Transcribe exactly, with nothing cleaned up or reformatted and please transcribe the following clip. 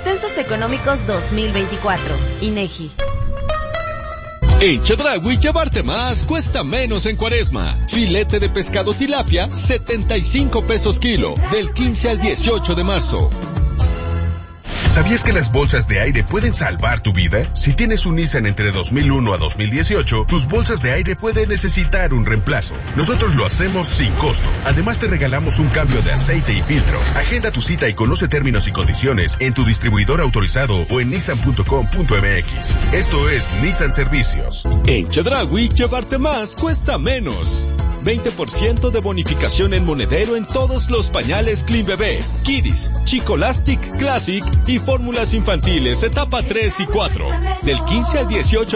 Censos Económicos dos mil veinticuatro, INEGI. En Chedraui, llevarte más cuesta menos en Cuaresma. Filete de pescado tilapia, setenta y cinco pesos kilo, del quince al dieciocho de marzo. ¿Sabías que las bolsas de aire pueden salvar tu vida? Si tienes un Nissan entre dos mil uno a dos mil dieciocho, tus bolsas de aire pueden necesitar un reemplazo. Nosotros lo hacemos sin costo. Además, te regalamos un cambio de aceite y filtro. Agenda tu cita y conoce términos y condiciones en tu distribuidor autorizado o en nissan punto com punto m x. Esto es Nissan Servicios. En Chedraui, llevarte más cuesta menos. veinte por ciento de bonificación en monedero en todos los pañales Clean Bebé, Kiddies, Chicolastic Classic y fórmulas infantiles etapa tres y cuatro. Del quince al dieciocho